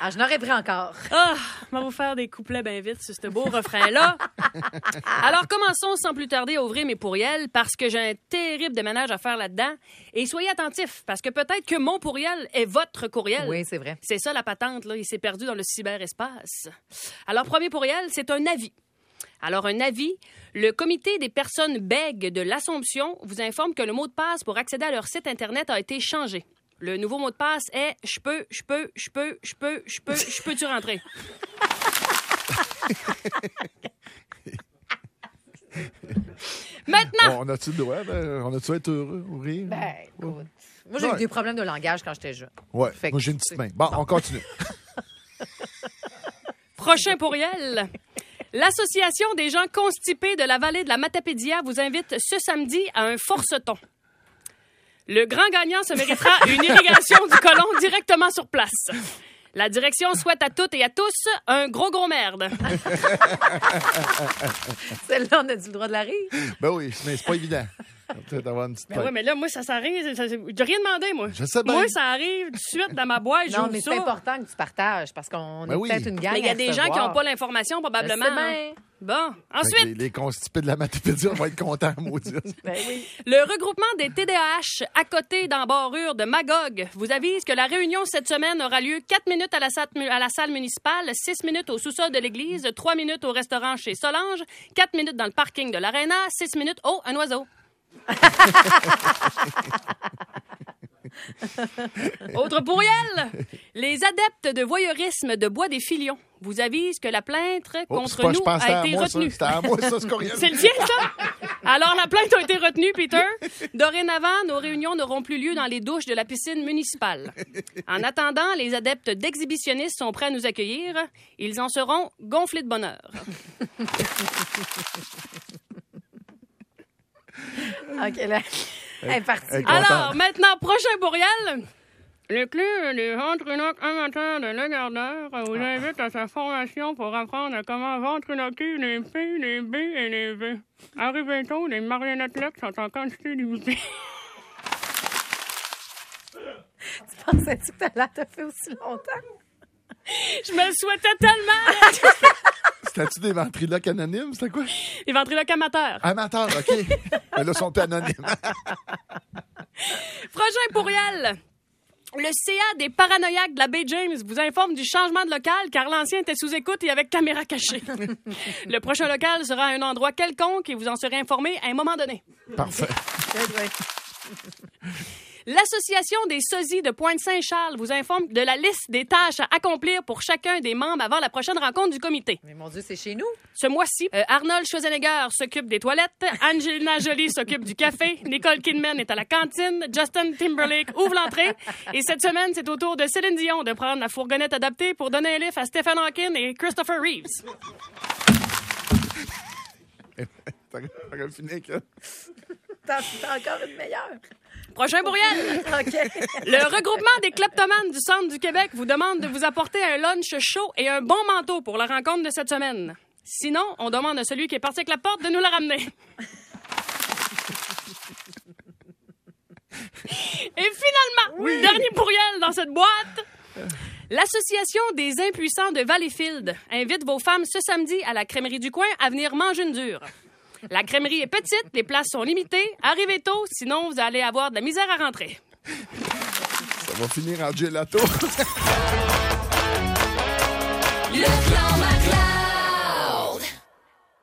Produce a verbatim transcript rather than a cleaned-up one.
Ah, je n'aurais pris encore. Ah, on va vous faire des couplets bien vite sur ce beau refrain-là. Alors, commençons sans plus tarder à ouvrir mes pourriels parce que j'ai un terrible déménage à faire là-dedans. Et soyez attentifs parce que peut-être que mon pourriel est votre courriel. Oui, c'est vrai. C'est ça la patente, là. Il s'est perdu dans le cyberespace. Alors, premier pourriel, c'est un avis. Alors, un avis, le comité des personnes bègues de l'Assomption vous informe que le mot de passe pour accéder à leur site Internet a été changé. Le nouveau mot de passe est « je peux, je peux, je peux, je peux, je peux, je peux-tu rentrer? » Maintenant! On a-tu le droit? Ben, on a-tu être heureux ou rire? Ben, écoute. Moi, j'ai Ouais. eu des problèmes de langage quand j'étais jeune. Ouais, Fait moi que j'ai une petite c'est- main. Bon, on continue. Prochain pourriel. L'Association des gens constipés de la vallée de la Matapédia vous invite ce samedi à un forceton. Le grand gagnant se méritera une irrigation du côlon directement sur place. La direction souhaite à toutes et à tous un gros gros merde. Celle-là, on a dit le droit de la rire. Ben oui, mais c'est pas évident. Peut-être avoir une petite Ben main. oui, mais là, moi, ça s'arrive. Ça, ça- j'ai rien demandé, moi. Je sais bien. Moi, ça arrive tout de suite dans ma boîte. Non, j'ouvre mais ça. c'est important que tu partages parce qu'on Ben est oui. peut-être une gang. Mais il y a à des gens qui recevoir. n'ont pas l'information, probablement. Je sais bien. Bon, Fait que ensuite, Les, les constipés de la Matapédia vont être contents, maudit. Ben oui. le regroupement des T D A H à côté d'embarrure de Magog vous avise que la réunion cette semaine aura lieu quatre minutes à la, salle, à la salle municipale, six minutes au sous-sol de l'église, trois minutes au restaurant chez Solange, quatre minutes dans le parking de l'Arena, six minutes... Oh, un oiseau! Autre pourriel! Les adeptes de voyeurisme de Bois des Filions vous avisent que la plainte Oh, contre c'est pas- je nous pensais a à été moi, ça. retenue. C'était à moi, ça, ce courriel. C'est le tien, ça? Alors, la plainte a été retenue, Peter. Dorénavant, nos réunions n'auront plus lieu dans les douches de la piscine municipale. En attendant, les adeptes d'exhibitionnistes sont prêts à nous accueillir. Ils en seront gonflés de bonheur. OK, là. Elle est partie. Hey, Alors, content. maintenant, prochain pourriel. Le club des ventriloques amateurs de Lagardère vous invite à sa formation pour apprendre à comment ventriloquer les P, les B et les V. Arrivé tôt, les marionnettettes sont en quantité limitée. Pensais-tu que t'allais te faire aussi longtemps? Je me le souhaitais tellement. C'était-tu des ventriloques anonymes? C'était quoi? Les ventriloques amateurs. Amateurs, OK. Mais là, ils sont plus anonymes. Prochain pourriel. Le C A des paranoïaques de la baie James vous informe du changement de local car l'ancien était sous écoute et avec caméra cachée. Le prochain local sera à un endroit quelconque et vous en serez informé à un moment donné. Parfait. L'Association des sosies de Pointe-Saint-Charles vous informe de la liste des tâches à accomplir pour chacun des membres avant la prochaine rencontre du comité. Mais mon Dieu, c'est chez nous. Ce mois-ci, euh, Arnold Schwarzenegger s'occupe des toilettes, Angelina Jolie s'occupe du café, Nicole Kidman est à la cantine, Justin Timberlake ouvre l'entrée, et cette semaine, c'est au tour de Céline Dion de prendre la fourgonnette adaptée pour donner un lift à Stephen Hawking et Christopher Reeves. T'aurais fini avec ça. T'as t'as encore une meilleure. Prochain pourriel! OK. Le regroupement des kleptomanes du centre du Québec vous demande de vous apporter un lunch chaud et un bon manteau pour la rencontre de cette semaine. Sinon, on demande à celui qui est parti avec la porte de nous la ramener. Et finalement, Oui. dernier pourriel dans cette boîte. L'Association des impuissants de Valleyfield invite vos femmes ce samedi à la crèmerie du coin à venir manger une dure. La crèmerie est petite, les places sont limitées. Arrivez tôt, sinon vous allez avoir de la misère à rentrer. Ça va finir en gelato. Le